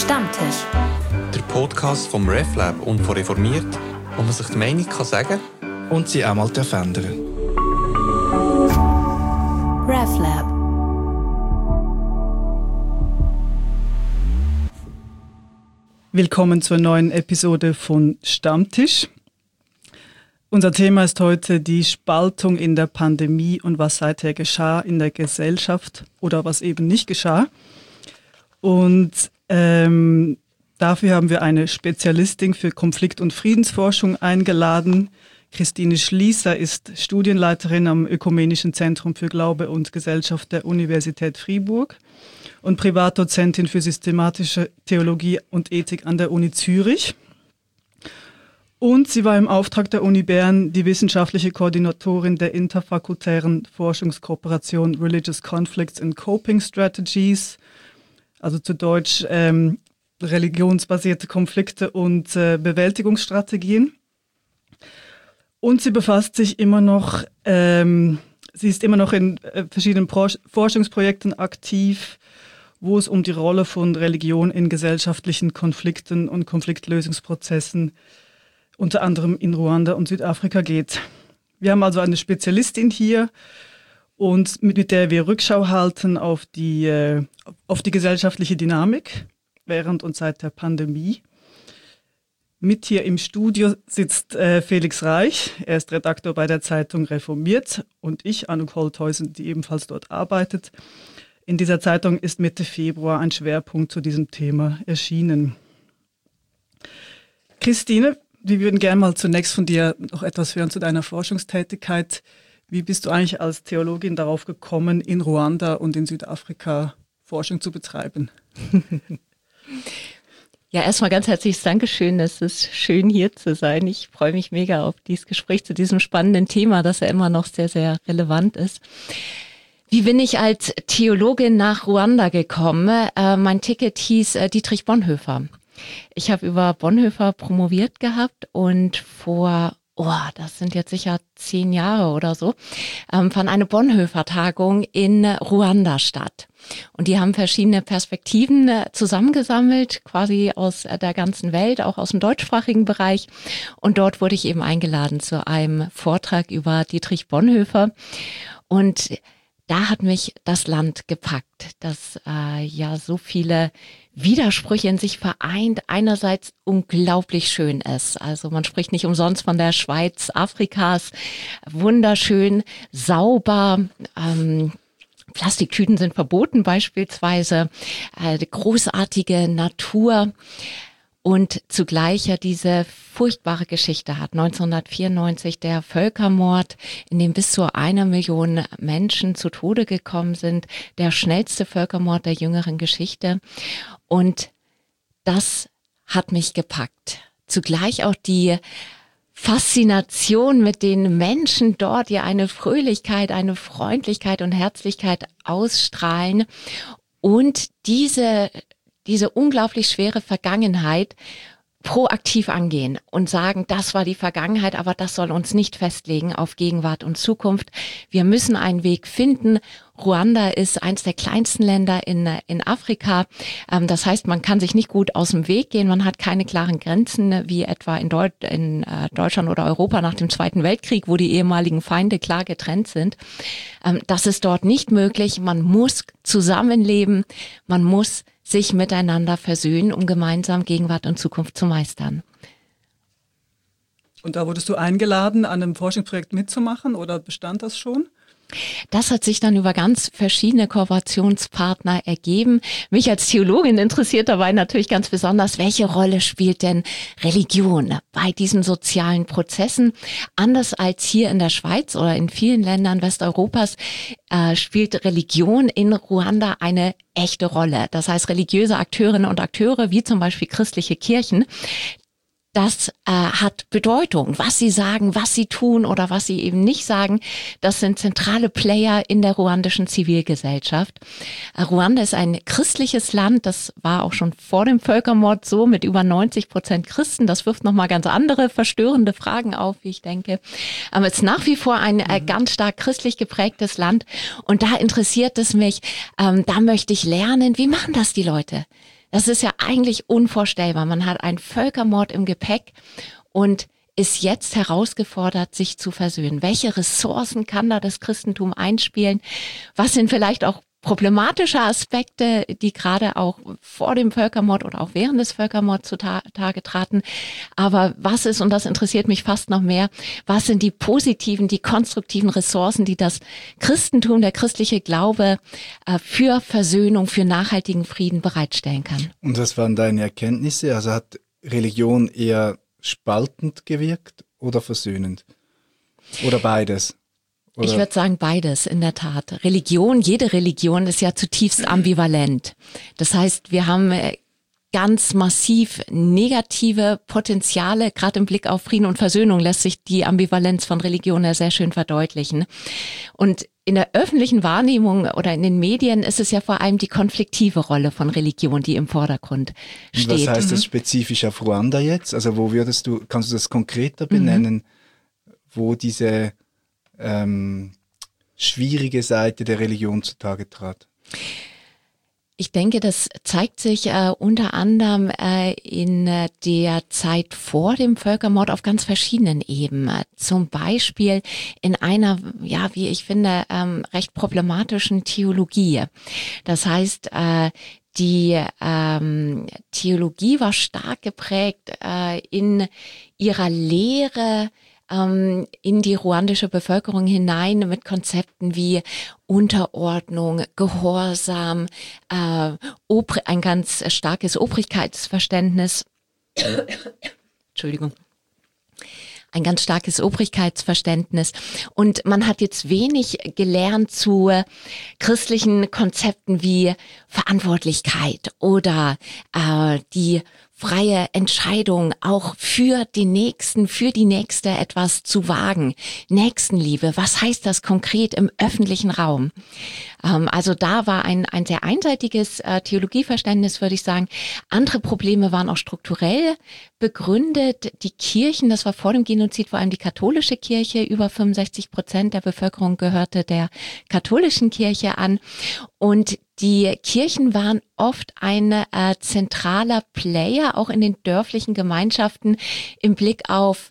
Stammtisch. Der Podcast vom RefLab und von Reformiert, wo man sich die Meinung kann sagen und sie auch mal ändern. RefLab. Willkommen zur neuen Episode von Stammtisch. Unser Thema ist heute die Spaltung in der Pandemie und was seither geschah in der Gesellschaft oder was eben nicht geschah. Und dafür haben wir eine Spezialistin für Konflikt- und Friedensforschung eingeladen. Christine Schließer ist Studienleiterin am Ökumenischen Zentrum für Glaube und Gesellschaft der Universität Fribourg und Privatdozentin für systematische Theologie und Ethik an der Uni Zürich. Und sie war im Auftrag der Uni Bern die wissenschaftliche Koordinatorin der interfakultären Forschungskooperation Religious Conflicts and Coping Strategies, also zu Deutsch religionsbasierte Konflikte und Bewältigungsstrategien. Und sie befasst sich immer noch, sie ist immer noch in verschiedenen Forschungsprojekten aktiv, wo es um die Rolle von Religion in gesellschaftlichen Konflikten und Konfliktlösungsprozessen unter anderem in Ruanda und Südafrika geht. Wir haben also eine Spezialistin hier und mit der wir Rückschau halten auf die gesellschaftliche Dynamik während und seit der Pandemie. Mit hier im Studio sitzt Felix Reich, er ist Redaktor bei der Zeitung Reformiert, und ich, Anouk Holthausen, die ebenfalls dort arbeitet. In dieser Zeitung ist Mitte Februar ein Schwerpunkt zu diesem Thema erschienen. Christine, wir würden gerne mal zunächst von dir noch etwas hören zu deiner Forschungstätigkeit. Wie bist du eigentlich als Theologin darauf gekommen, in Ruanda und in Südafrika Forschung zu betreiben? Ja, erstmal ganz herzliches Dankeschön. Es ist schön, hier zu sein. Ich freue mich mega auf dieses Gespräch zu diesem spannenden Thema, das ja immer noch sehr, sehr relevant ist. Wie bin ich als Theologin nach Ruanda gekommen? Mein Ticket hieß Dietrich Bonhoeffer. Ich habe über Bonhoeffer promoviert gehabt und vor, das sind jetzt sicher 10 Jahre oder so, fand eine Bonhoeffer-Tagung in Ruanda statt. Und die haben verschiedene Perspektiven zusammengesammelt, quasi aus der ganzen Welt, auch aus dem deutschsprachigen Bereich. Und dort wurde ich eben eingeladen zu einem Vortrag über Dietrich Bonhoeffer. Und da hat mich das Land gepackt, das ja so viele Widersprüche in sich vereint, einerseits unglaublich schön ist. Also man spricht nicht umsonst von der Schweiz Afrikas, wunderschön, sauber, Plastiktüten sind verboten beispielsweise, großartige Natur und zugleich ja diese furchtbare Geschichte hat. 1994 der Völkermord, in dem bis zu 1 Million Menschen zu Tode gekommen sind, der schnellste Völkermord der jüngeren Geschichte. Und das hat mich gepackt. Zugleich auch die Faszination mit den Menschen dort, die eine Fröhlichkeit, eine Freundlichkeit und Herzlichkeit ausstrahlen und diese unglaublich schwere Vergangenheit proaktiv angehen und sagen, das war die Vergangenheit, aber das soll uns nicht festlegen auf Gegenwart und Zukunft. Wir müssen einen Weg finden. Ruanda ist eins der kleinsten Länder in Afrika. Das heißt, man kann sich nicht gut aus dem Weg gehen. Man hat keine klaren Grenzen, wie etwa in Deutschland oder Europa nach dem Zweiten Weltkrieg, wo die ehemaligen Feinde klar getrennt sind. Das ist dort nicht möglich. Man muss zusammenleben. Man muss sich miteinander versöhnen, um gemeinsam Gegenwart und Zukunft zu meistern. Und da wurdest du eingeladen, an einem Forschungsprojekt mitzumachen, oder bestand das schon? Das hat sich dann über ganz verschiedene Kooperationspartner ergeben. Mich als Theologin interessiert dabei natürlich ganz besonders, welche Rolle spielt denn Religion bei diesen sozialen Prozessen? Anders als hier in der Schweiz oder in vielen Ländern Westeuropas spielt Religion in Ruanda eine echte Rolle. Das heißt, religiöse Akteurinnen und Akteure, wie zum Beispiel christliche Kirchen, das hat Bedeutung. Was sie sagen, was sie tun oder was sie eben nicht sagen, das sind zentrale Player in der ruandischen Zivilgesellschaft. Ruanda ist ein christliches Land, das war auch schon vor dem Völkermord so, mit über 90% Christen. Das wirft nochmal ganz andere verstörende Fragen auf, wie ich denke. Aber es ist nach wie vor ein ganz stark christlich geprägtes Land. Und da interessiert es mich, da möchte ich lernen, wie machen das die Leute? Das ist ja eigentlich unvorstellbar. Man hat einen Völkermord im Gepäck und ist jetzt herausgefordert, sich zu versöhnen. Welche Ressourcen kann da das Christentum einspielen? Was sind vielleicht auch problematische Aspekte, die gerade auch vor dem Völkermord oder auch während des Völkermords zutage traten? Aber was ist, und das interessiert mich fast noch mehr, was sind die positiven, die konstruktiven Ressourcen, die das Christentum, der christliche Glaube für Versöhnung, für nachhaltigen Frieden bereitstellen kann? Und was waren deine Erkenntnisse? Also hat Religion eher spaltend gewirkt oder versöhnend? Oder beides? Oder? Ich würde sagen beides, in der Tat. Jede Religion ist ja zutiefst ambivalent. Das heißt, wir haben ganz massiv negative Potenziale, gerade im Blick auf Frieden und Versöhnung lässt sich die Ambivalenz von Religion ja sehr schön verdeutlichen. Und in der öffentlichen Wahrnehmung oder in den Medien ist es ja vor allem die konfliktive Rolle von Religion, die im Vordergrund steht. Und was heißt das spezifisch auf Ruanda jetzt? Also kannst du das konkreter benennen, wo diese schwierige Seite der Religion zutage trat? Ich denke, das zeigt sich unter anderem in der Zeit vor dem Völkermord auf ganz verschiedenen Ebenen. Zum Beispiel in einer, ja, wie ich finde, recht problematischen Theologie. Das heißt, die Theologie war stark geprägt in ihrer Lehre in die ruandische Bevölkerung hinein mit Konzepten wie Unterordnung, Gehorsam, ein ganz starkes Obrigkeitsverständnis. Entschuldigung. Ein ganz starkes Obrigkeitsverständnis. Und man hat jetzt wenig gelernt zu christlichen Konzepten wie Verantwortlichkeit oder die freie Entscheidung, auch für den Nächsten, für die Nächste etwas zu wagen. Nächstenliebe, was heißt das konkret im öffentlichen Raum? Also da war ein sehr einseitiges Theologieverständnis, würde ich sagen. Andere Probleme waren auch strukturell begründet. Die Kirchen, das war vor dem Genozid vor allem die katholische Kirche, über 65% der Bevölkerung gehörte der katholischen Kirche an. Und die Kirchen waren oft ein zentraler Player, auch in den dörflichen Gemeinschaften, im Blick auf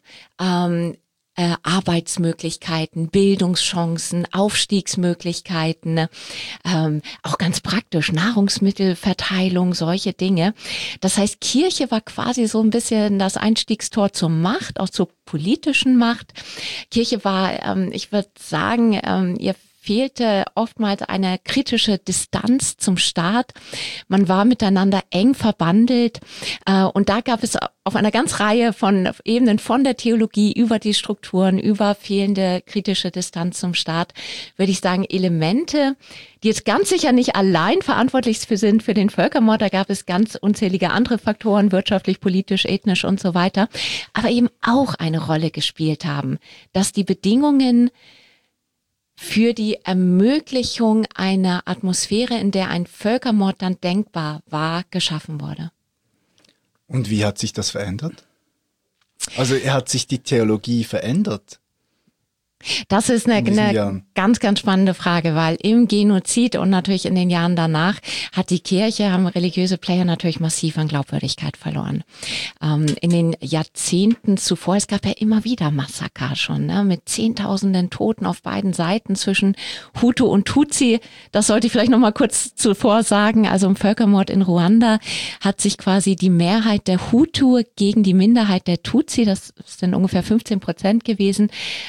Arbeitsmöglichkeiten, Bildungschancen, Aufstiegsmöglichkeiten, auch ganz praktisch Nahrungsmittelverteilung, solche Dinge. Das heißt, Kirche war quasi so ein bisschen das Einstiegstor zur Macht, auch zur politischen Macht. Kirche war, ich würde sagen, ihr fehlte oftmals eine kritische Distanz zum Staat. Man war miteinander eng verbandelt und da gab es auf einer ganz Reihe von Ebenen von der Theologie über die Strukturen, über fehlende kritische Distanz zum Staat, würde ich sagen, Elemente, die jetzt ganz sicher nicht allein verantwortlich sind für den Völkermord. Da gab es ganz unzählige andere Faktoren, wirtschaftlich, politisch, ethnisch und so weiter, aber eben auch eine Rolle gespielt haben, dass die Bedingungen für die Ermöglichung einer Atmosphäre, in der ein Völkermord dann denkbar war, geschaffen wurde. Und wie hat sich das verändert? Also hat sich die Theologie verändert? Das ist eine ganz, ganz spannende Frage, weil im Genozid und natürlich in den Jahren danach haben religiöse Player natürlich massiv an Glaubwürdigkeit verloren. In den Jahrzehnten zuvor, es gab ja immer wieder Massaker schon, ne, mit Zehntausenden Toten auf beiden Seiten zwischen Hutu und Tutsi. Das sollte ich vielleicht noch mal kurz zuvor sagen. Also im Völkermord in Ruanda hat sich quasi die Mehrheit der Hutu gegen die Minderheit der Tutsi, das sind ungefähr 15% gewesen,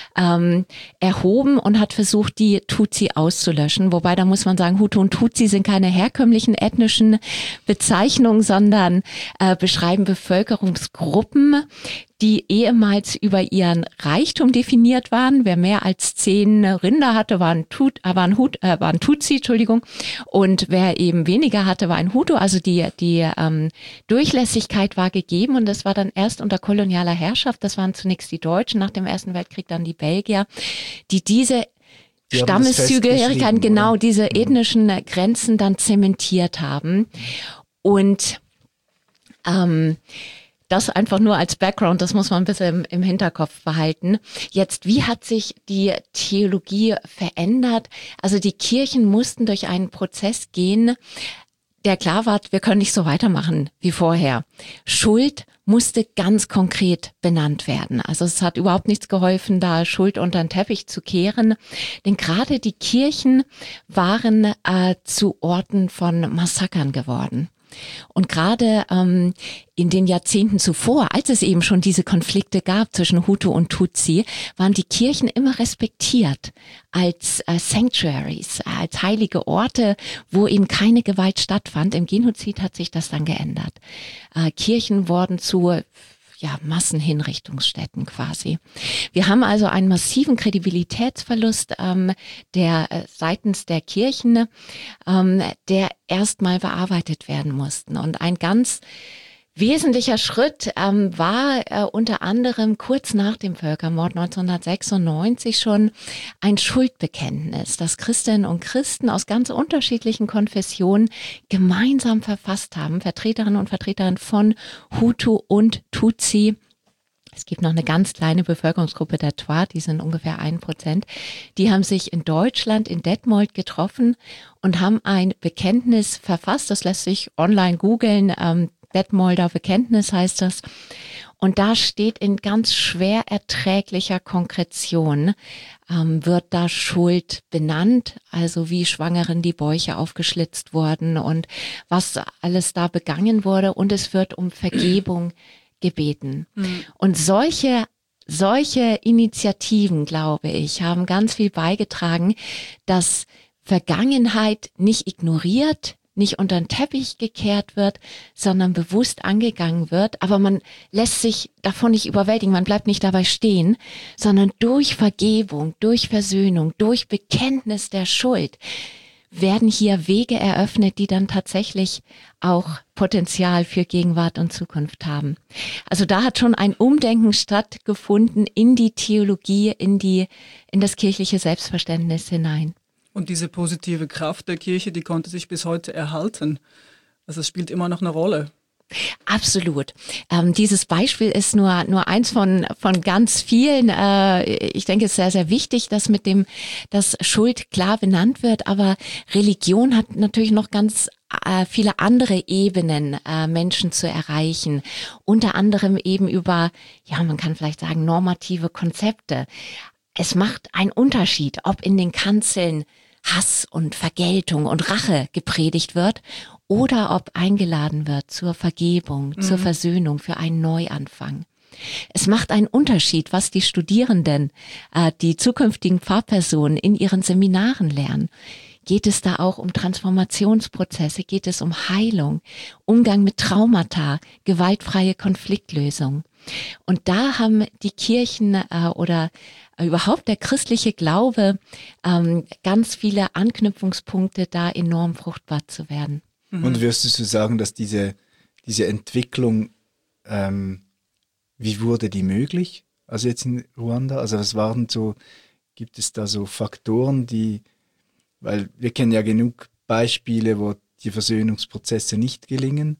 erhoben und hat versucht, die Tutsi auszulöschen. Wobei, da muss man sagen, Hutu und Tutsi sind keine herkömmlichen ethnischen Bezeichnungen, sondern beschreiben Bevölkerungsgruppen, die ehemals über ihren Reichtum definiert waren. Wer mehr als 10 Rinder hatte, war ein Tutsi, Entschuldigung. Und wer eben weniger hatte, war ein Hutu. Also die Durchlässigkeit war gegeben und das war dann erst unter kolonialer Herrschaft. Das waren zunächst die Deutschen, nach dem Ersten Weltkrieg dann die Belgier, die diese Stammeszugehörigkeiten, genau diese ethnischen Grenzen dann zementiert haben. Und das einfach nur als Background, das muss man ein bisschen im Hinterkopf behalten. Jetzt, wie hat sich die Theologie verändert? Also die Kirchen mussten durch einen Prozess gehen, der klar war, wir können nicht so weitermachen wie vorher. Schuld musste ganz konkret benannt werden. Also es hat überhaupt nichts geholfen, da Schuld unter den Teppich zu kehren. Denn gerade die Kirchen waren zu Orten von Massakern geworden. Und gerade in den Jahrzehnten zuvor, als es eben schon diese Konflikte gab zwischen Hutu und Tutsi, waren die Kirchen immer respektiert als Sanctuaries, als heilige Orte, wo eben keine Gewalt stattfand. Im Genozid hat sich das dann geändert. Kirchen wurden zu Massenhinrichtungsstätten quasi. Wir haben also einen massiven Kredibilitätsverlust seitens der Kirchen, der erstmal bearbeitet werden mussten. Und ein ganz wesentlicher Schritt war unter anderem kurz nach dem Völkermord 1996 schon ein Schuldbekenntnis, das Christinnen und Christen aus ganz unterschiedlichen Konfessionen gemeinsam verfasst haben, Vertreterinnen und Vertreter von Hutu und Tutsi. Es gibt noch eine ganz kleine Bevölkerungsgruppe der Twa, die sind ungefähr 1%. Die haben sich in Deutschland, in Detmold getroffen und haben ein Bekenntnis verfasst. Das lässt sich online googeln. Detmolder Bekenntnis heißt das. Und da steht in ganz schwer erträglicher Konkretion, wird da Schuld benannt, also wie Schwangeren die Bäuche aufgeschlitzt wurden und was alles da begangen wurde. Und es wird um Vergebung gebeten. Und solche Initiativen, glaube ich, haben ganz viel beigetragen, dass Vergangenheit nicht ignoriert, nicht unter den Teppich gekehrt wird, sondern bewusst angegangen wird. Aber man lässt sich davon nicht überwältigen, man bleibt nicht dabei stehen, sondern durch Vergebung, durch Versöhnung, durch Bekenntnis der Schuld werden hier Wege eröffnet, die dann tatsächlich auch Potenzial für Gegenwart und Zukunft haben. Also da hat schon ein Umdenken stattgefunden in die Theologie, in das kirchliche Selbstverständnis hinein. Und diese positive Kraft der Kirche, die konnte sich bis heute erhalten. Also es spielt immer noch eine Rolle. Absolut. Dieses Beispiel ist nur eins von ganz vielen. Ich denke, es ist sehr, sehr wichtig, dass Schuld klar benannt wird. Aber Religion hat natürlich noch ganz viele andere Ebenen, Menschen zu erreichen. Unter anderem eben über, man kann vielleicht sagen, normative Konzepte. Es macht einen Unterschied, ob in den Kanzeln Hass und Vergeltung und Rache gepredigt wird oder ob eingeladen wird zur Vergebung, zur Versöhnung, für einen Neuanfang. Es macht einen Unterschied, was die Studierenden, die zukünftigen Pfarrpersonen in ihren Seminaren lernen. Geht es da auch um Transformationsprozesse? Geht es um Heilung, Umgang mit Traumata, gewaltfreie Konfliktlösung? Und da haben die Kirchen oder überhaupt der christliche Glaube ganz viele Anknüpfungspunkte, da enorm fruchtbar zu werden. Und würdest du sagen, dass diese Entwicklung, wie wurde die möglich? Also jetzt in Ruanda, also gibt es da so Faktoren, weil wir kennen ja genug Beispiele, wo die Versöhnungsprozesse nicht gelingen,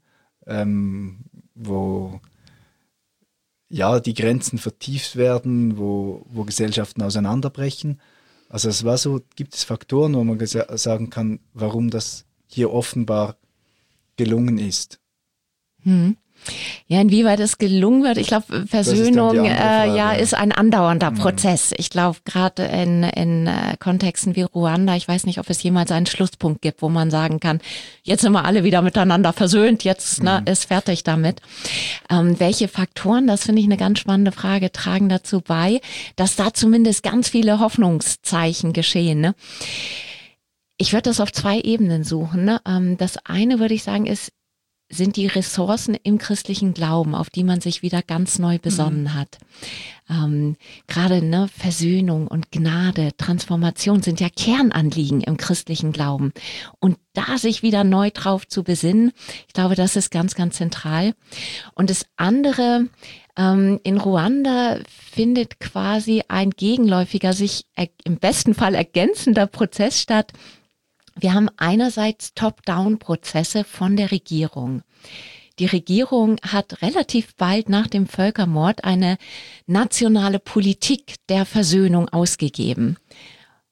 wo die Grenzen vertieft werden, wo Gesellschaften auseinanderbrechen. Also es war so, gibt es Faktoren, wo man sagen kann, warum das hier offenbar gelungen ist? Ja, inwieweit es gelungen wird. Ich glaube, Versöhnung ist ein andauernder Prozess. Ich glaube, gerade in Kontexten wie Ruanda, ich weiß nicht, ob es jemals einen Schlusspunkt gibt, wo man sagen kann, jetzt sind wir alle wieder miteinander versöhnt, jetzt ist fertig damit. Welche Faktoren, das finde ich eine ganz spannende Frage, tragen dazu bei, dass da zumindest ganz viele Hoffnungszeichen geschehen. Ne? Ich würde das auf 2 Ebenen suchen. Ne? Das eine, würde ich sagen, sind die Ressourcen im christlichen Glauben, auf die man sich wieder ganz neu besonnen hat. Gerade Versöhnung und Gnade, Transformation sind ja Kernanliegen im christlichen Glauben. Und da sich wieder neu drauf zu besinnen, ich glaube, das ist ganz, ganz zentral. Und das andere, in Ruanda findet quasi ein gegenläufiger, sich im besten Fall ergänzender Prozess statt. Wir haben einerseits Top-Down-Prozesse von der Regierung. Die Regierung hat relativ bald nach dem Völkermord eine nationale Politik der Versöhnung ausgegeben.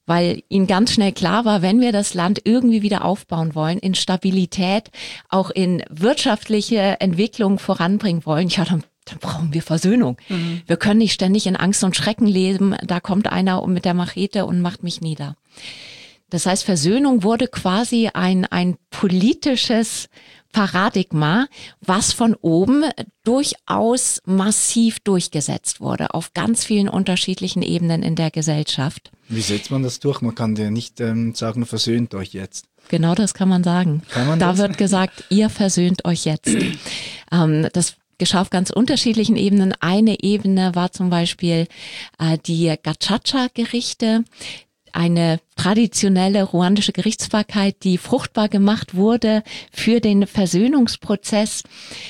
weil ihnen ganz schnell klar war, wenn wir das Land irgendwie wieder aufbauen wollen, in Stabilität, auch in wirtschaftliche Entwicklung voranbringen wollen, ja, dann brauchen wir Versöhnung. Wir können nicht ständig in Angst und Schrecken leben, da kommt einer mit der Machete und macht mich nieder. Das heißt, Versöhnung wurde quasi ein politisches Paradigma, was von oben durchaus massiv durchgesetzt wurde, auf ganz vielen unterschiedlichen Ebenen in der Gesellschaft. Wie setzt man das durch? Man kann ja nicht sagen, versöhnt euch jetzt. Genau das kann man sagen. Da wird gesagt, ihr versöhnt euch jetzt. Das geschah auf ganz unterschiedlichen Ebenen. Eine Ebene war zum Beispiel die Gacaca-Gerichte, eine traditionelle ruandische Gerichtsbarkeit, die fruchtbar gemacht wurde für den Versöhnungsprozess.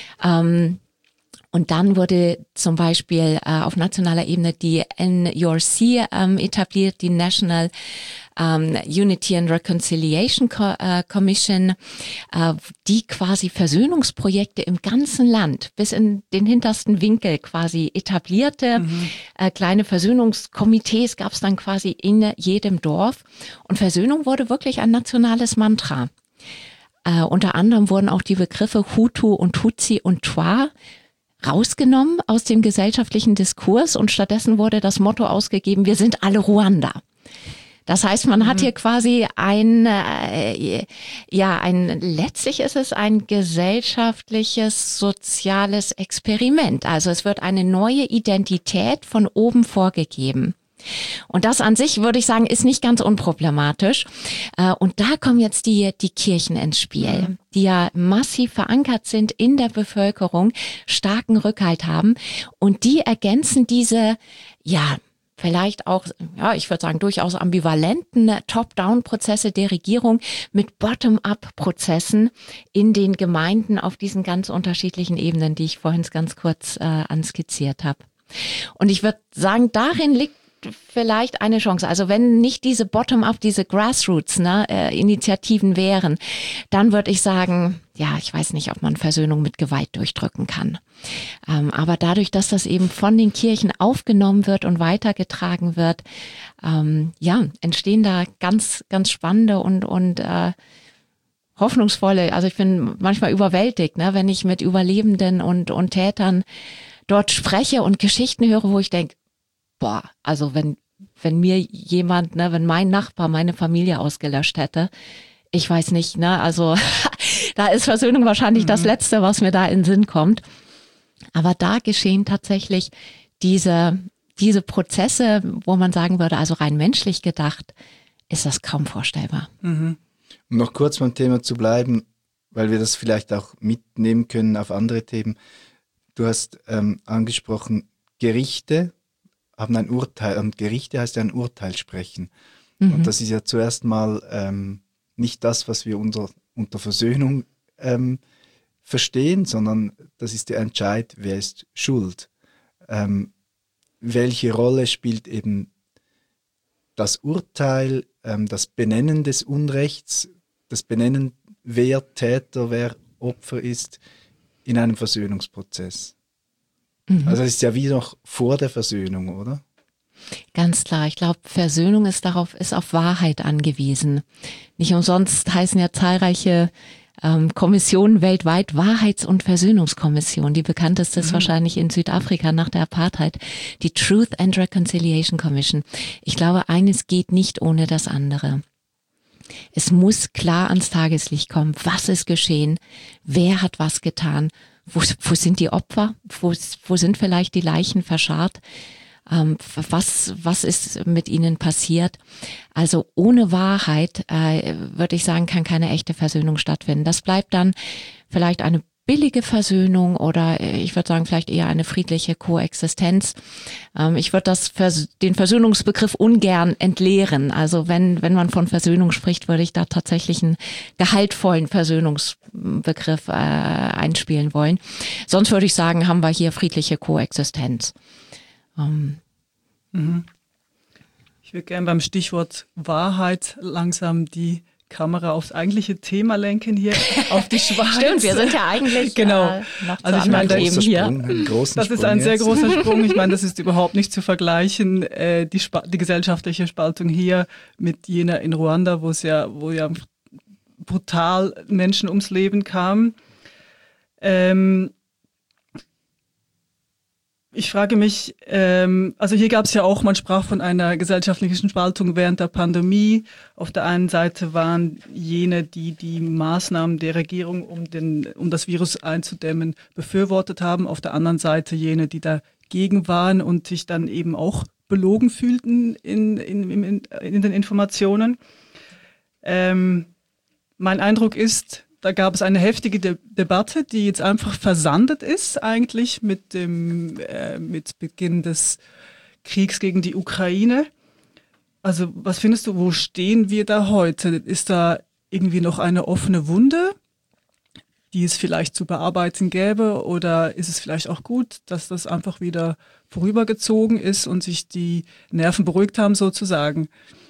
Und dann wurde zum Beispiel auf nationaler Ebene die NURC etabliert, die National Unity and Reconciliation Commission, die quasi Versöhnungsprojekte im ganzen Land bis in den hintersten Winkel quasi etablierte. Kleine Versöhnungskomitees gab es dann quasi in jedem Dorf. Und Versöhnung wurde wirklich ein nationales Mantra. Unter anderem wurden auch die Begriffe Hutu und Tutsi und Twa rausgenommen aus dem gesellschaftlichen Diskurs und stattdessen wurde das Motto ausgegeben, wir sind alle Ruanda. Das heißt, man hat hier quasi letztlich ist es ein gesellschaftliches, soziales Experiment. Also es wird eine neue Identität von oben vorgegeben. Und das an sich, würde ich sagen, ist nicht ganz unproblematisch. Und da kommen jetzt die Kirchen ins Spiel, die ja massiv verankert sind in der Bevölkerung, starken Rückhalt haben. Und die ergänzen diese, vielleicht auch, ich würde sagen, durchaus ambivalenten Top-Down-Prozesse der Regierung mit Bottom-Up-Prozessen in den Gemeinden auf diesen ganz unterschiedlichen Ebenen, die ich vorhin ganz kurz anskizziert habe. Und ich würde sagen, darin liegt vielleicht eine Chance. Also wenn nicht diese Bottom-up, diese Grassroots-Initiativen wären, dann würde ich sagen, ich weiß nicht, ob man Versöhnung mit Gewalt durchdrücken kann. Aber dadurch, dass das eben von den Kirchen aufgenommen wird und weitergetragen wird, entstehen da ganz, ganz spannende und hoffnungsvolle, also ich bin manchmal überwältigt, wenn ich mit Überlebenden und Tätern dort spreche und Geschichten höre, wo ich denke, also wenn mir jemand, wenn mein Nachbar meine Familie ausgelöscht hätte, ich weiß nicht, also da ist Versöhnung wahrscheinlich das Letzte, was mir da in den Sinn kommt. Aber da geschehen tatsächlich diese Prozesse, wo man sagen würde, also rein menschlich gedacht, ist das kaum vorstellbar. Um noch kurz beim Thema zu bleiben, weil wir das vielleicht auch mitnehmen können auf andere Themen. Du hast angesprochen, Gerichte haben ein Urteil, und Gerichte heißt ja ein Urteil sprechen. Und das ist ja zuerst mal nicht das, was wir unter Versöhnung verstehen, sondern das ist der Entscheid, wer ist schuld. Welche Rolle spielt eben das Urteil, das Benennen des Unrechts, das Benennen, wer Täter, wer Opfer ist, in einem Versöhnungsprozess? Also es ist ja wie noch vor der Versöhnung, oder? Ganz klar. Ich glaube, Versöhnung ist auf Wahrheit angewiesen. Nicht umsonst heißen ja zahlreiche Kommissionen weltweit Wahrheits- und Versöhnungskommission. Die bekannteste ist wahrscheinlich in Südafrika nach der Apartheid, die Truth and Reconciliation Commission. Ich glaube, eines geht nicht ohne das andere. Es muss klar ans Tageslicht kommen, was ist geschehen, wer hat was getan, wo sind die Opfer, wo sind vielleicht die Leichen verscharrt, was ist mit ihnen passiert. Also ohne Wahrheit, würde ich sagen, kann keine echte Versöhnung stattfinden. Das bleibt dann vielleicht eine billige Versöhnung oder ich würde sagen vielleicht eher eine friedliche Koexistenz. Ich würde den Versöhnungsbegriff ungern entleeren. Also wenn man von Versöhnung spricht, würde ich da tatsächlich einen gehaltvollen Versöhnungsbegriff einspielen wollen. Sonst würde ich sagen, haben wir hier friedliche Koexistenz. Ich würde gerne beim Stichwort Wahrheit langsam die Kamera aufs eigentliche Thema lenken hier, auf die Schweiz. Stimmt, wir sind ja eigentlich genau. Noch zu also ich meine, Themen hier. Das ist ein sehr großer Sprung. Ich meine, das ist überhaupt nicht zu vergleichen, die gesellschaftliche Spaltung hier mit jener in Ruanda, wo ja brutal Menschen ums Leben kamen. Ich frage mich, also hier gab es ja auch, man sprach von einer gesellschaftlichen Spaltung während der Pandemie. Auf der einen Seite waren jene, die Maßnahmen der Regierung, um das Virus einzudämmen, befürwortet haben. Auf der anderen Seite jene, die dagegen waren und sich dann eben auch belogen fühlten in den Informationen. Mein Eindruck ist, da gab es eine heftige Debatte, die jetzt einfach versandet ist eigentlich mit Beginn des Kriegs gegen die Ukraine. Also was findest du, wo stehen wir da heute? Ist da irgendwie noch eine offene Wunde, die es vielleicht zu bearbeiten gäbe? Oder ist es vielleicht auch gut, dass das einfach wieder vorübergezogen ist und sich die Nerven beruhigt haben sozusagen?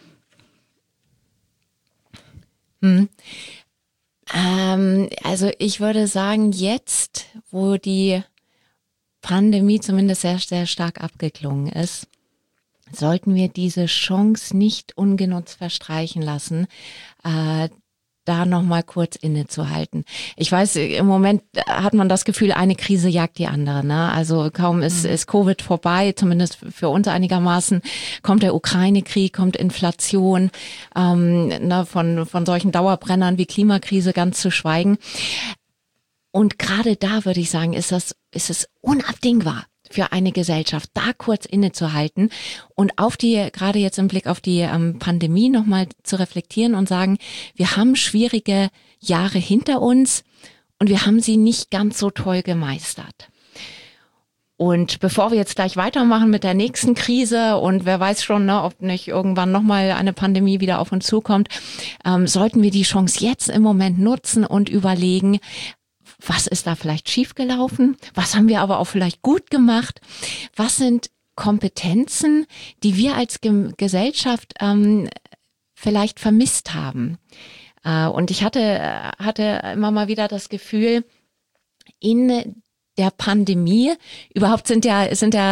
Also ich würde sagen, jetzt, wo die Pandemie zumindest sehr, sehr stark abgeklungen ist, sollten wir diese Chance nicht ungenutzt verstreichen lassen, da nochmal kurz innezuhalten. Ich weiß, im Moment hat man das Gefühl, eine Krise jagt die andere. Ne? Also kaum ist Covid vorbei, zumindest für uns einigermaßen, kommt der Ukraine-Krieg, kommt Inflation, von solchen Dauerbrennern wie Klimakrise ganz zu schweigen. Und gerade da würde ich sagen, ist es unabdingbar für eine Gesellschaft, da kurz innezuhalten und gerade jetzt im Blick auf die Pandemie nochmal zu reflektieren und sagen, wir haben schwierige Jahre hinter uns und wir haben sie nicht ganz so toll gemeistert. Und bevor wir jetzt gleich weitermachen mit der nächsten Krise und wer weiß schon, ne, ob nicht irgendwann nochmal eine Pandemie wieder auf uns zukommt, sollten wir die Chance jetzt im Moment nutzen und überlegen, was ist da vielleicht schiefgelaufen? Was haben wir aber auch vielleicht gut gemacht? Was sind Kompetenzen, die wir als Gesellschaft vielleicht vermisst haben? Und ich hatte immer mal wieder das Gefühl, in der Pandemie, überhaupt sind ja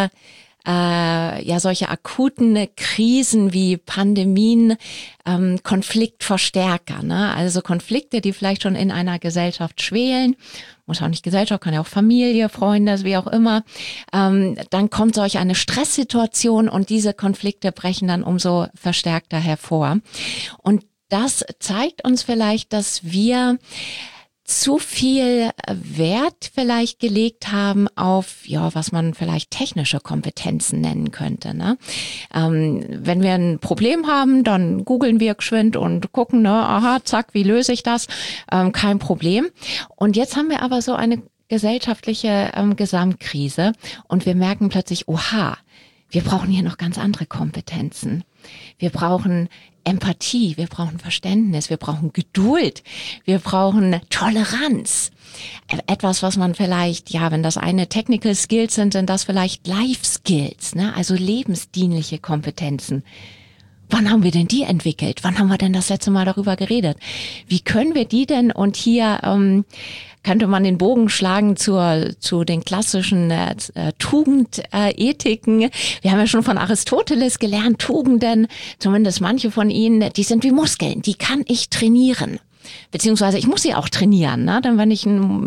solche akuten Krisen wie Pandemien Konfliktverstärker, ne? Also Konflikte, die vielleicht schon in einer Gesellschaft schwelen, muss auch nicht Gesellschaft, kann ja auch Familie, Freunde, wie auch immer, dann kommt solch eine Stresssituation und diese Konflikte brechen dann umso verstärkter hervor. Und das zeigt uns vielleicht, dass wir zu viel Wert vielleicht gelegt haben auf, was man vielleicht technische Kompetenzen nennen könnte. Ne? Wenn wir ein Problem haben, dann googeln wir geschwind und gucken, ne, aha, zack, wie löse ich das? Kein Problem. Und jetzt haben wir aber so eine gesellschaftliche Gesamtkrise und wir merken plötzlich, oha, wir brauchen hier noch ganz andere Kompetenzen. Wir brauchen Empathie, wir brauchen Verständnis, wir brauchen Geduld, wir brauchen Toleranz. Etwas, was man vielleicht, wenn das eine Technical Skills sind das vielleicht Life Skills, ne? Also lebensdienliche Kompetenzen. Wann haben wir denn die entwickelt? Wann haben wir denn das letzte Mal darüber geredet? Wie können wir die denn, und hier könnte man den Bogen schlagen zu den klassischen Tugendethiken. Wir haben ja schon von Aristoteles gelernt, Tugenden, zumindest manche von ihnen, die sind wie Muskeln, die kann ich trainieren. Beziehungsweise ich muss sie auch trainieren, ne? Denn wenn ich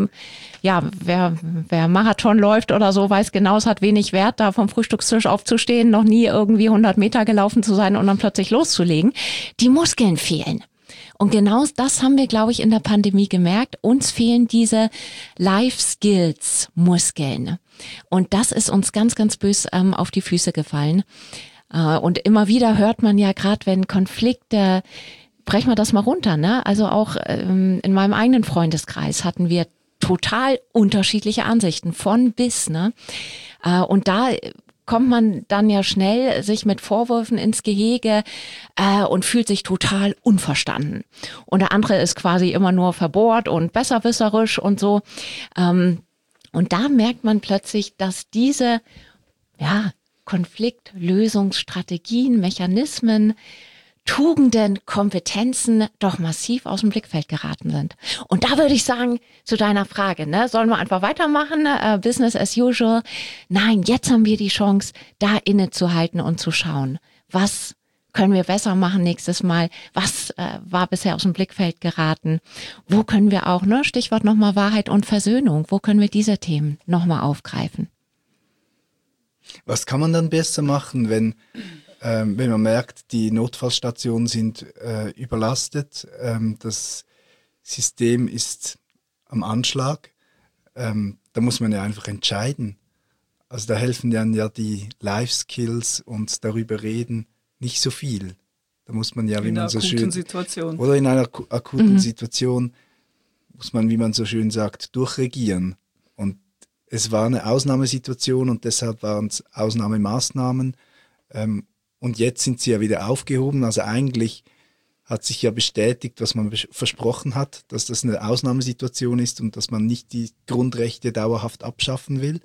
wer Marathon läuft oder so, weiß genau, es hat wenig Wert, da vom Frühstückstisch aufzustehen, noch nie irgendwie 100 Meter gelaufen zu sein und dann plötzlich loszulegen. Die Muskeln fehlen. Und genau das haben wir, glaube ich, in der Pandemie gemerkt. Uns fehlen diese Life-Skills-Muskeln. Und das ist uns ganz, ganz bös auf die Füße gefallen. Und immer wieder hört man ja, gerade wenn Konflikte, brechen wir das mal runter, ne? Also auch in meinem eigenen Freundeskreis hatten wir total unterschiedliche Ansichten von bis, ne? Und da kommt man dann ja schnell sich mit Vorwürfen ins Gehege und fühlt sich total unverstanden. Und der andere ist quasi immer nur verbohrt und besserwisserisch und so. Und da merkt man plötzlich, dass diese Konfliktlösungsstrategien, Mechanismen Tugenden, Kompetenzen doch massiv aus dem Blickfeld geraten sind. Und da würde ich sagen, zu deiner Frage, ne, sollen wir einfach weitermachen, Business as usual? Nein, jetzt haben wir die Chance, da innezuhalten und zu schauen, was können wir besser machen nächstes Mal? Was war bisher aus dem Blickfeld geraten? Wo können wir auch, ne, Stichwort nochmal Wahrheit und Versöhnung, wo können wir diese Themen nochmal aufgreifen? Was kann man dann besser machen, wenn man merkt, die Notfallstationen sind überlastet, das System ist am Anschlag, da muss man ja einfach entscheiden. Also da helfen dann ja die Life-Skills und darüber reden nicht so viel. Da muss man ja, wie man so schön... Situation. Oder in einer akuten Situation muss man, wie man so schön sagt, durchregieren. Und es war eine Ausnahmesituation und deshalb waren es Ausnahmemaßnahmen. Und jetzt sind sie ja wieder aufgehoben. Also eigentlich hat sich ja bestätigt, was man versprochen hat, dass das eine Ausnahmesituation ist und dass man nicht die Grundrechte dauerhaft abschaffen will.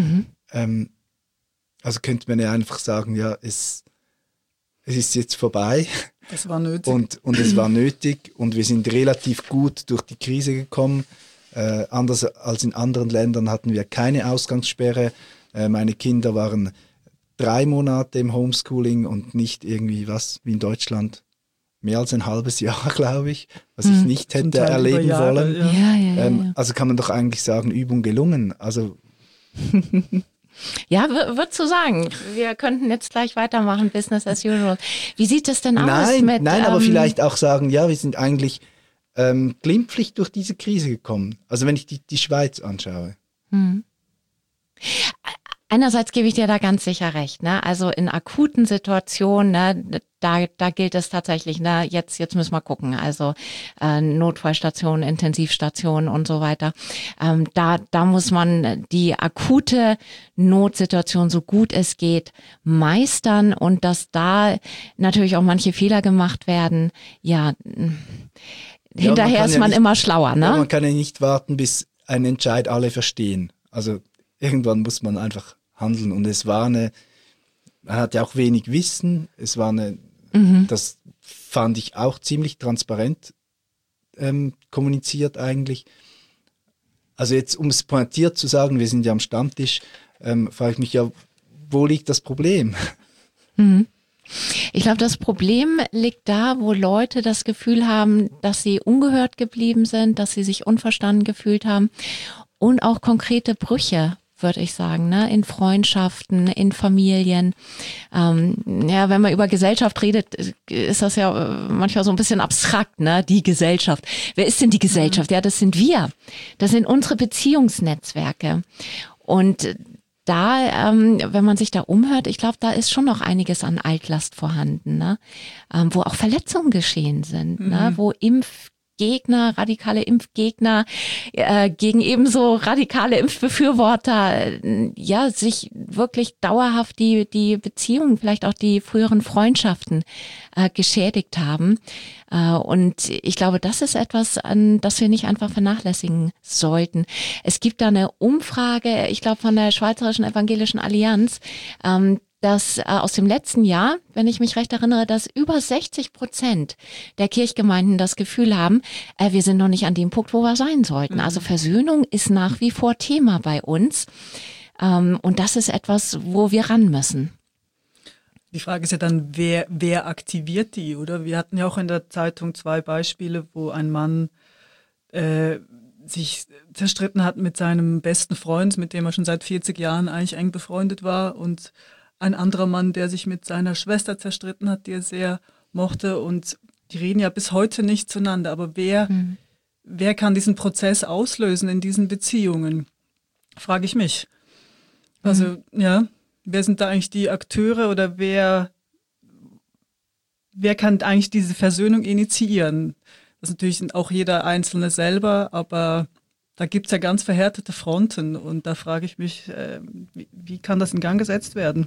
Also könnte man ja einfach sagen, ja, es ist jetzt vorbei. Das war nötig. Und es war nötig und wir sind relativ gut durch die Krise gekommen. Anders als in anderen Ländern hatten wir keine Ausgangssperre. Meine Kinder waren 3 Monate im Homeschooling und nicht irgendwie wie in Deutschland, mehr als ein halbes Jahr, glaube ich, was ich nicht hätte erleben wollen. Ja. Also kann man doch eigentlich sagen, Übung gelungen. Also ja, würdest du sagen, wir könnten jetzt gleich weitermachen, Business as usual. Wie sieht es denn aus Nein, aber vielleicht auch sagen, ja, wir sind eigentlich glimpflich durch diese Krise gekommen. Also wenn ich die Schweiz anschaue. Einerseits gebe ich dir da ganz sicher recht, ne? Also in akuten Situationen, ne, da gilt es tatsächlich, ne, jetzt müssen wir gucken, also Notfallstationen, Intensivstationen und so weiter. Da muss man die akute Notsituation so gut es geht meistern und dass da natürlich auch manche Fehler gemacht werden, ja, hinterher ist man immer schlauer, ne? Ja, man kann ja nicht warten, bis einen Entscheid alle verstehen. Also irgendwann muss man einfach handeln. Und man hat ja auch wenig Wissen. Es war das fand ich auch ziemlich transparent kommuniziert eigentlich. Also jetzt, um es pointiert zu sagen, wir sind ja am Stammtisch, frage ich mich ja, wo liegt das Problem? Ich glaube, das Problem liegt da, wo Leute das Gefühl haben, dass sie ungehört geblieben sind, dass sie sich unverstanden gefühlt haben und auch konkrete Brüche, würde ich sagen, ne? In Freundschaften, in Familien. Ja, wenn man über Gesellschaft redet, ist das ja manchmal so ein bisschen abstrakt, ne? Die Gesellschaft. Wer ist denn die Gesellschaft? Ja, das sind wir. Das sind unsere Beziehungsnetzwerke. Und da, wenn man sich da umhört, ich glaube, da ist schon noch einiges an Altlast vorhanden, ne? Wo auch Verletzungen geschehen sind, ne? Wo radikale Impfgegner gegen ebenso radikale Impfbefürworter ja sich wirklich dauerhaft die Beziehungen, vielleicht auch die früheren Freundschaften geschädigt haben. Und ich glaube, das ist etwas, das wir nicht einfach vernachlässigen sollten. Es gibt da eine Umfrage, ich glaube von der Schweizerischen Evangelischen Allianz, dass aus dem letzten Jahr, wenn ich mich recht erinnere, dass über 60% der Kirchgemeinden das Gefühl haben, wir sind noch nicht an dem Punkt, wo wir sein sollten. Also Versöhnung ist nach wie vor Thema bei uns. Und das ist etwas, wo wir ran müssen. Die Frage ist ja dann, wer aktiviert die, oder? Wir hatten ja auch in der Zeitung 2 Beispiele, wo ein Mann sich zerstritten hat mit seinem besten Freund, mit dem er schon seit 40 Jahren eigentlich eng befreundet war, und ein anderer Mann, der sich mit seiner Schwester zerstritten hat, die er sehr mochte, und die reden ja bis heute nicht zueinander. Aber wer kann diesen Prozess auslösen in diesen Beziehungen? Frage ich mich. Also, ja, wer sind da eigentlich die Akteure, oder wer kann eigentlich diese Versöhnung initiieren? Das ist natürlich auch jeder Einzelne selber, aber da gibt es ja ganz verhärtete Fronten, und da frage ich mich, wie kann das in Gang gesetzt werden?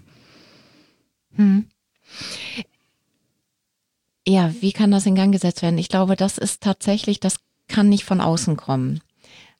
Ja, wie kann das in Gang gesetzt werden? Ich glaube, das ist tatsächlich, das kann nicht von außen kommen.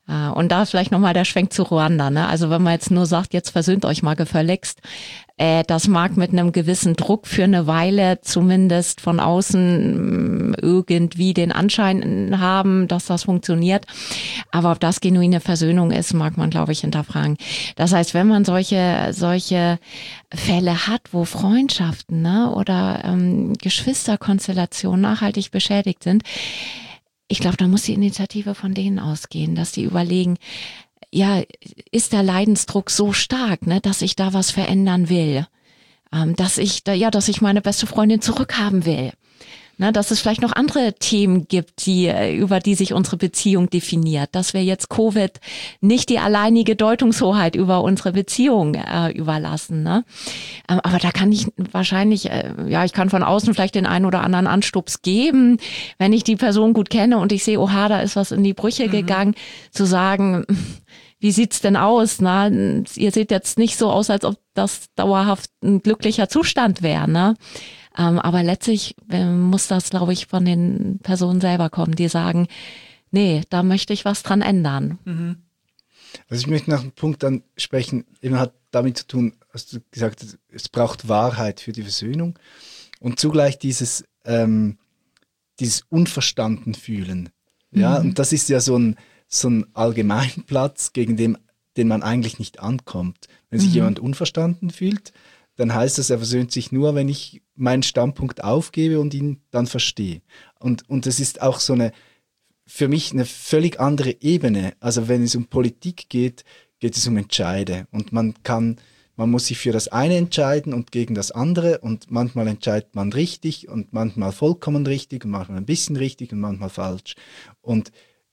Und da vielleicht nochmal der Schwenk zu Ruanda, ne? Also wenn man jetzt nur sagt, jetzt versöhnt euch mal gefälligst, das mag mit einem gewissen Druck für eine Weile zumindest von außen irgendwie den Anschein haben, dass das funktioniert. Aber ob das genuine Versöhnung ist, mag man, glaube ich, hinterfragen. Das heißt, wenn man solche Fälle hat, wo Freundschaften, ne, oder Geschwisterkonstellationen nachhaltig beschädigt sind, ich glaube, da muss die Initiative von denen ausgehen, dass die überlegen, ja, ist der Leidensdruck so stark, ne, dass ich da was verändern will, dass ich meine beste Freundin zurückhaben will, ne, dass es vielleicht noch andere Themen gibt, über die sich unsere Beziehung definiert, dass wir jetzt Covid nicht die alleinige Deutungshoheit über unsere Beziehung überlassen, ne, aber da kann ich wahrscheinlich, ich kann von außen vielleicht den einen oder anderen Anstups geben, wenn ich die Person gut kenne und ich sehe, oha, da ist was in die Brüche gegangen, zu sagen, wie sieht's denn aus? Na, ihr seht jetzt nicht so aus, als ob das dauerhaft ein glücklicher Zustand wäre, ne? Aber letztlich muss das, glaube ich, von den Personen selber kommen, die sagen, nee, da möchte ich was dran ändern. Mhm. Also ich möchte nach einem Punkt ansprechen, eben hat damit zu tun, hast du gesagt, es braucht Wahrheit für die Versöhnung und zugleich dieses unverstanden fühlen. Ja, und das ist ja so ein Allgemeinplatz, gegen den man eigentlich nicht ankommt. Wenn sich jemand unverstanden fühlt, dann heißt das, er versöhnt sich nur, wenn ich meinen Standpunkt aufgebe und ihn dann verstehe. Und das ist auch für mich eine völlig andere Ebene. Also wenn es um Politik geht es um Entscheide. Und man muss sich für das eine entscheiden und gegen das andere. Und manchmal entscheidet man richtig und manchmal vollkommen richtig und manchmal ein bisschen richtig und manchmal falsch. Und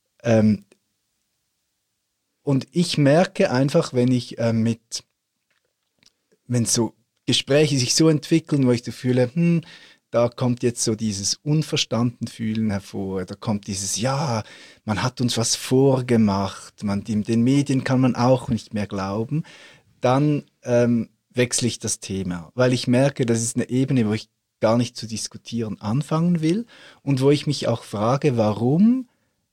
ich merke einfach, wenn so Gespräche sich so entwickeln, wo ich das fühle, da kommt jetzt so dieses Unverstandenfühlen hervor, da kommt dieses, ja, man hat uns was vorgemacht, den Medien kann man auch nicht mehr glauben, dann wechsle ich das Thema, weil ich merke, das ist eine Ebene, wo ich gar nicht zu diskutieren anfangen will und wo ich mich auch frage, warum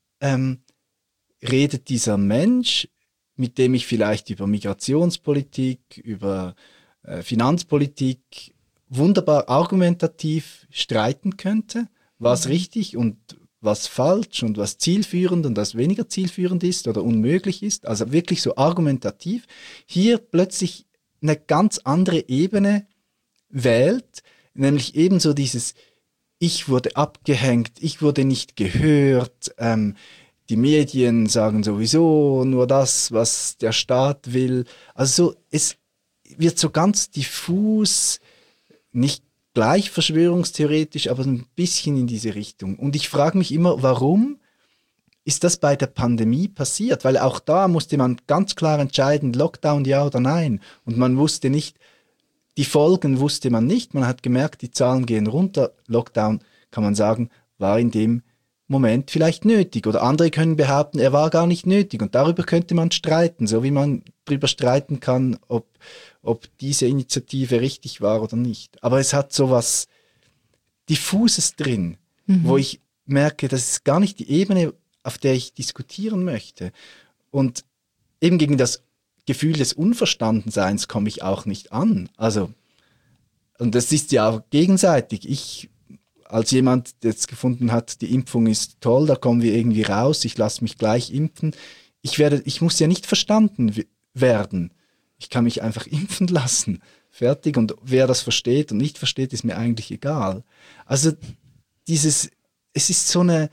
redet dieser Mensch, mit dem ich vielleicht über Migrationspolitik, über Finanzpolitik wunderbar argumentativ streiten könnte, was richtig und was falsch und was zielführend und was weniger zielführend ist oder unmöglich ist, also wirklich so argumentativ, hier plötzlich eine ganz andere Ebene wählt, nämlich ebenso dieses ich wurde abgehängt, ich wurde nicht gehört, die Medien sagen sowieso nur das, was der Staat will. Also es wird so ganz diffus, nicht gleich verschwörungstheoretisch, aber ein bisschen in diese Richtung. Und ich frage mich immer, warum ist das bei der Pandemie passiert? Weil auch da musste man ganz klar entscheiden, Lockdown ja oder nein. Und man wusste nicht, die Folgen wusste man nicht. Man hat gemerkt, die Zahlen gehen runter. Lockdown, kann man sagen, war in dem Moment vielleicht nötig. Oder andere können behaupten, er war gar nicht nötig. Und darüber könnte man streiten, so wie man darüber streiten kann, ob diese Initiative richtig war oder nicht. Aber es hat so was Diffuses drin, wo ich merke, das ist gar nicht die Ebene, auf der ich diskutieren möchte. Und eben gegen das Gefühl des Unverstandenseins komme ich auch nicht an. Also, und das ist ja auch gegenseitig. Ich als jemand, der jetzt gefunden hat, die Impfung ist toll, da kommen wir irgendwie raus, ich lasse mich gleich impfen. Ich muss ja nicht verstanden werden. Ich kann mich einfach impfen lassen. Fertig. Und wer das versteht und nicht versteht, ist mir eigentlich egal. Also es ist so eine,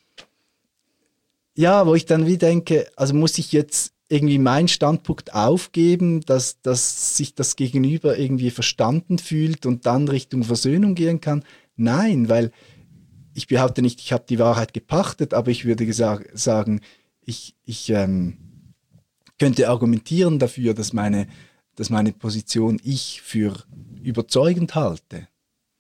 ja, wo ich dann wieder denke, also muss ich jetzt irgendwie meinen Standpunkt aufgeben, dass sich das Gegenüber irgendwie verstanden fühlt und dann Richtung Versöhnung gehen kann? Nein, weil ich behaupte nicht, ich habe die Wahrheit gepachtet, aber ich würde sagen, ich könnte argumentieren dafür, dass meine Position ich für überzeugend halte.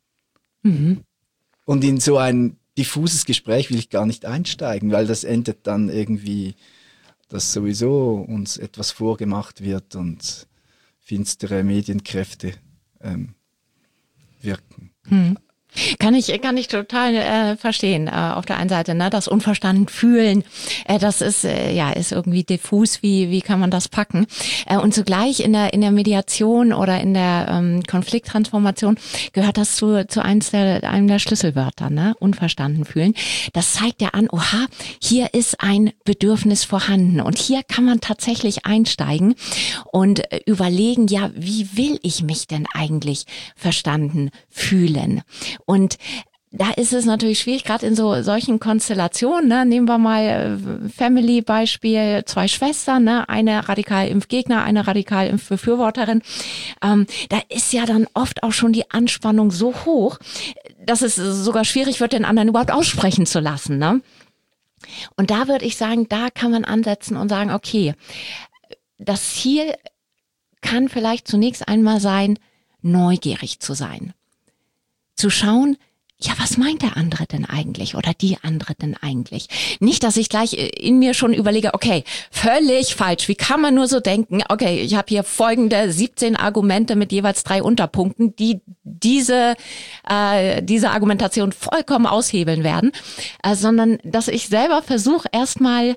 Und in so ein diffuses Gespräch will ich gar nicht einsteigen, weil das endet dann irgendwie, dass sowieso uns etwas vorgemacht wird und finstere Medienkräfte wirken. Kann ich total verstehen. Auf der einen Seite, ne, das unverstanden fühlen, das ist ist irgendwie diffus. Wie kann man das packen? Und zugleich in der Mediation oder in der Konflikttransformation gehört das zu einem der Schlüsselwörter, ne? Unverstanden fühlen. Das zeigt ja an, oha, hier ist ein Bedürfnis vorhanden und hier kann man tatsächlich einsteigen und überlegen, ja, wie will ich mich denn eigentlich verstanden fühlen? Und da ist es natürlich schwierig, gerade in solchen Konstellationen, ne? Nehmen wir mal Family-Beispiel, 2 Schwestern, ne? Eine Radikal-Impfgegner, eine Radikal-Impfbefürworterin. Da ist ja dann oft auch schon die Anspannung so hoch, dass es sogar schwierig wird, den anderen überhaupt aussprechen zu lassen, ne? Und da würde ich sagen, da kann man ansetzen und sagen, okay, das Ziel kann vielleicht zunächst einmal sein, neugierig zu sein. Zu schauen, ja, was meint der andere denn eigentlich oder die andere denn eigentlich? Nicht, dass ich gleich in mir schon überlege, okay, völlig falsch, wie kann man nur so denken? Okay, ich habe hier folgende 17 Argumente mit jeweils 3 Unterpunkten, die diese Argumentation vollkommen aushebeln werden, sondern dass ich selber versuche, erstmal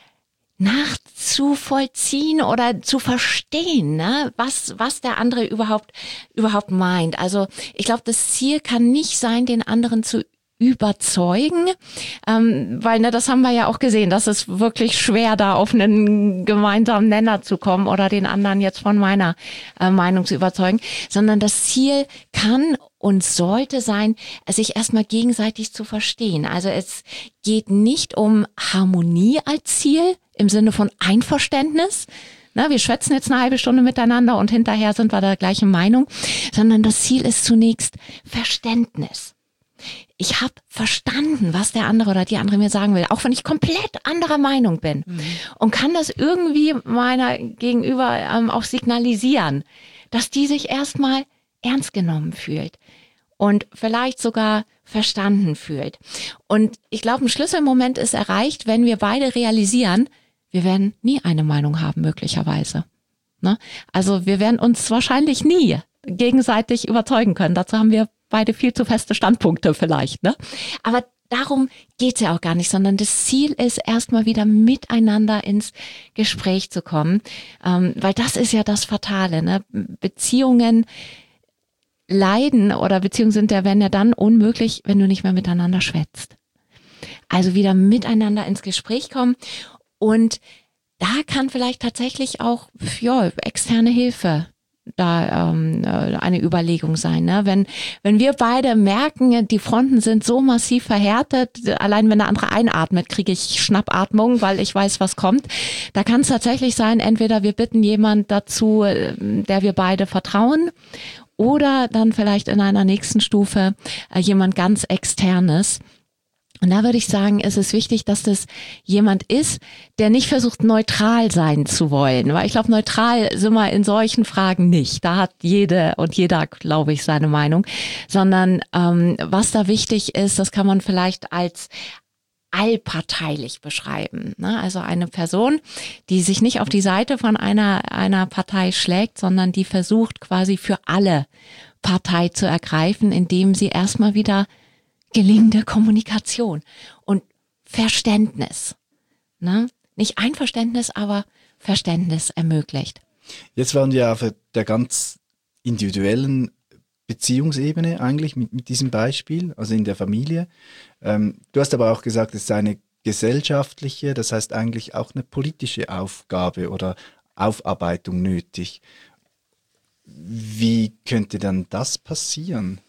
nachzuvollziehen oder zu verstehen, ne, was der andere überhaupt meint. Also ich glaube, das Ziel kann nicht sein, den anderen zu überzeugen, weil das haben wir ja auch gesehen, das ist wirklich schwer, da auf einen gemeinsamen Nenner zu kommen oder den anderen jetzt von meiner Meinung zu überzeugen, sondern das Ziel kann und sollte sein, sich erstmal gegenseitig zu verstehen. Also es geht nicht um Harmonie als Ziel im Sinne von Einverständnis. Na, wir schwätzen jetzt eine halbe Stunde miteinander und hinterher sind wir der gleichen Meinung, sondern das Ziel ist zunächst Verständnis. Ich habe verstanden, was der andere oder die andere mir sagen will, auch wenn ich komplett anderer Meinung bin und kann das irgendwie meiner Gegenüber auch signalisieren, dass die sich erstmal ernst genommen fühlt und vielleicht sogar verstanden fühlt. Und ich glaube, ein Schlüsselmoment ist erreicht, wenn wir beide realisieren, wir werden nie eine Meinung haben, möglicherweise. Ne? Also wir werden uns wahrscheinlich nie gegenseitig überzeugen können. Dazu haben wir beide viel zu feste Standpunkte vielleicht. Ne? Aber darum geht's ja auch gar nicht, sondern das Ziel ist, erstmal wieder miteinander ins Gespräch zu kommen. Weil das ist ja das Fatale. Ne? Beziehungen leiden oder Beziehungen werden ja dann unmöglich, wenn du nicht mehr miteinander schwätzt. Also wieder miteinander ins Gespräch kommen. Und da kann vielleicht tatsächlich auch externe Hilfe da eine Überlegung sein. Ne? Wenn wir beide merken, die Fronten sind so massiv verhärtet, allein wenn der andere einatmet, kriege ich Schnappatmung, weil ich weiß, was kommt. Da kann es tatsächlich sein, entweder wir bitten jemand dazu, der wir beide vertrauen, oder dann vielleicht in einer nächsten Stufe jemand ganz Externes. Und da würde ich sagen, ist es wichtig, dass das jemand ist, der nicht versucht, neutral sein zu wollen. Weil ich glaube, neutral sind wir in solchen Fragen nicht. Da hat jede und jeder, glaube ich, seine Meinung. Sondern was da wichtig ist, das kann man vielleicht als allparteilich beschreiben. Ne? Also eine Person, die sich nicht auf die Seite von einer Partei schlägt, sondern die versucht, quasi für alle Partei zu ergreifen, indem sie erstmal wieder gelingende Kommunikation und Verständnis, ne? Nicht Einverständnis, aber Verständnis ermöglicht. Jetzt waren wir auf der ganz individuellen Beziehungsebene eigentlich mit diesem Beispiel, also in der Familie. Du hast aber auch gesagt, es ist eine gesellschaftliche, das heißt eigentlich auch eine politische Aufgabe oder Aufarbeitung nötig. Wie könnte dann das passieren?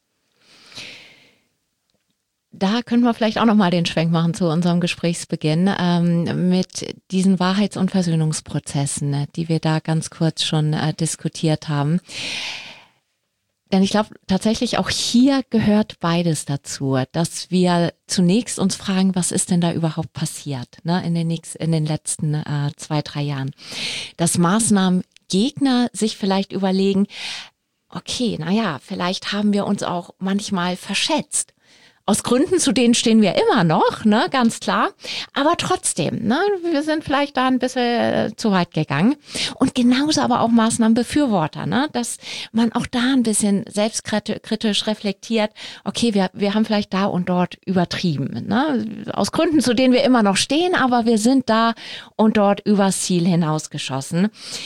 Da können wir vielleicht auch nochmal den Schwenk machen zu unserem Gesprächsbeginn mit diesen Wahrheits- und Versöhnungsprozessen, ne, die wir da ganz kurz schon diskutiert haben. Denn ich glaube tatsächlich auch hier gehört beides dazu, dass wir zunächst uns fragen, was ist denn da überhaupt passiert, ne, in den letzten 2-3 Jahren. Dass Maßnahmengegner sich vielleicht überlegen, okay, vielleicht haben wir uns auch manchmal verschätzt. Aus Gründen, zu denen stehen wir immer noch, ne, ganz klar. Aber trotzdem, ne, wir sind vielleicht da ein bisschen zu weit gegangen. Und genauso aber auch Maßnahmenbefürworter, ne, dass man auch da ein bisschen selbstkritisch reflektiert. Okay, wir haben vielleicht da und dort übertrieben, ne, aus Gründen, zu denen wir immer noch stehen, aber wir sind da und dort übers Ziel hinausgeschossen.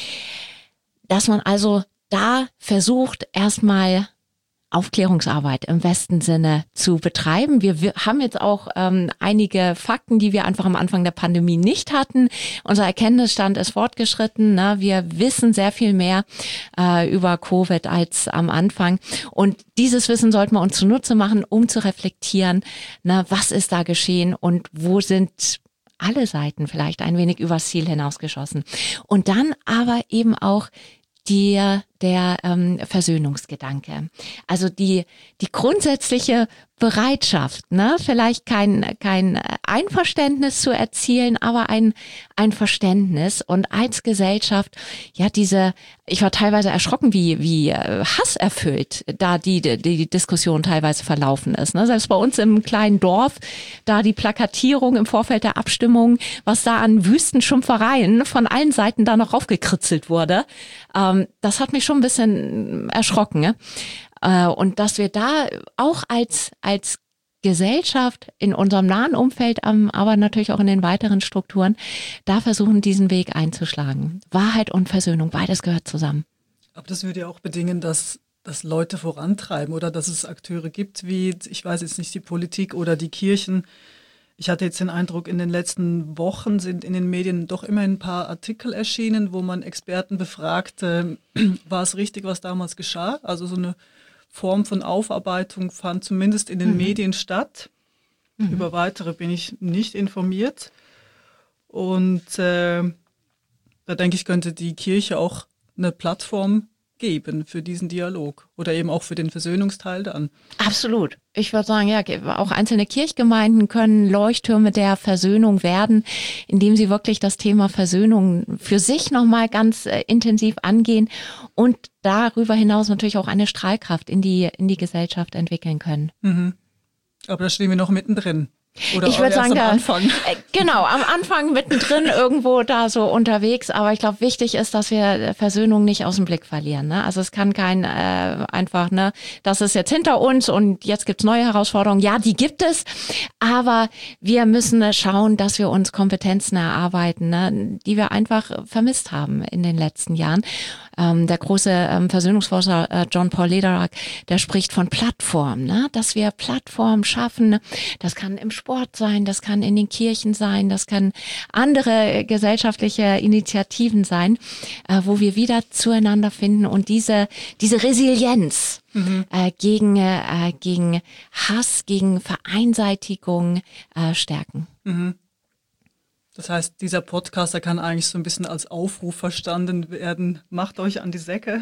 Dass man also da versucht, erstmal Aufklärungsarbeit im besten Sinne zu betreiben. Wir haben jetzt auch einige Fakten, die wir einfach am Anfang der Pandemie nicht hatten. Unser Erkenntnisstand ist fortgeschritten. Ne? Wir wissen sehr viel mehr über Covid als am Anfang. Und dieses Wissen sollten wir uns zunutze machen, um zu reflektieren, ne, was ist da geschehen und wo sind alle Seiten vielleicht ein wenig übers Ziel hinausgeschossen. Und dann aber eben auch der Versöhnungsgedanke. Also die grundsätzliche Bereitschaft, ne, vielleicht kein Einverständnis zu erzielen, aber ein Verständnis und als Gesellschaft, ja, ich war teilweise erschrocken, wie hasserfüllt da die Diskussion teilweise verlaufen ist, ne? Selbst bei uns im kleinen Dorf, da die Plakatierung im Vorfeld der Abstimmung, was da an Wüstenschimpfereien von allen Seiten da noch raufgekritzelt wurde, das hat mich schon ein bisschen erschrocken, ne? Und dass wir da auch als Gesellschaft in unserem nahen Umfeld, aber natürlich auch in den weiteren Strukturen, da versuchen, diesen Weg einzuschlagen. Wahrheit und Versöhnung, beides gehört zusammen. Aber das würde ja auch bedingen, dass Leute vorantreiben oder dass es Akteure gibt, wie, ich weiß jetzt nicht, die Politik oder die Kirchen. Ich hatte jetzt den Eindruck, in den letzten Wochen sind in den Medien doch immerhin ein paar Artikel erschienen, wo man Experten befragte, war es richtig, was damals geschah? Also so eine Form von Aufarbeitung fand zumindest in den Medien statt. Über weitere bin ich nicht informiert. Und da denke ich, könnte die Kirche auch eine Plattform geben für diesen Dialog oder eben auch für den Versöhnungsteil dann. Absolut. Ich würde sagen, ja, auch einzelne Kirchgemeinden können Leuchttürme der Versöhnung werden, indem sie wirklich das Thema Versöhnung für sich nochmal ganz intensiv angehen und darüber hinaus natürlich auch eine Strahlkraft in die Gesellschaft entwickeln können. Mhm. Aber da stehen wir noch mittendrin. Oder ich würde sagen, am Anfang. Genau, am Anfang mittendrin irgendwo da so unterwegs. Aber ich glaube, wichtig ist, dass wir Versöhnung nicht aus dem Blick verlieren. Ne? Also es kann kein einfach, ne, das ist jetzt hinter uns und jetzt gibt's neue Herausforderungen. Ja, die gibt es. Aber wir müssen schauen, dass wir uns Kompetenzen erarbeiten, ne, die wir einfach vermisst haben in den letzten Jahren. Der große Versöhnungsforscher John Paul Lederach, der spricht von Plattformen, ne? Dass wir Plattformen schaffen. Das kann im Sport sein, das kann in den Kirchen sein, das kann andere gesellschaftliche Initiativen sein, wo wir wieder zueinander finden und diese Resilienz gegen Hass, gegen Vereinseitigung stärken. Mhm. Das heißt, dieser Podcast, der kann eigentlich so ein bisschen als Aufruf verstanden werden. Macht euch an die Säcke.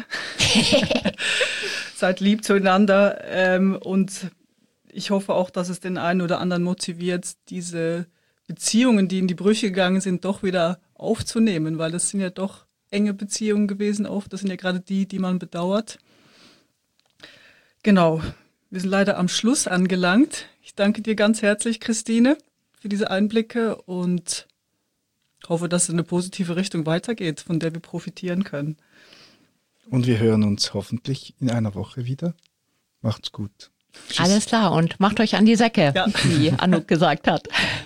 Seid lieb zueinander. Und ich hoffe auch, dass es den einen oder anderen motiviert, diese Beziehungen, die in die Brüche gegangen sind, doch wieder aufzunehmen. Weil das sind ja doch enge Beziehungen gewesen oft. Das sind ja gerade die man bedauert. Genau. Wir sind leider am Schluss angelangt. Ich danke dir ganz herzlich, Christine, für diese Einblicke und hoffe, dass es in eine positive Richtung weitergeht, von der wir profitieren können. Und wir hören uns hoffentlich in einer Woche wieder. Macht's gut. Tschüss. Alles klar und macht euch an die Säcke, wie Anouk gesagt hat.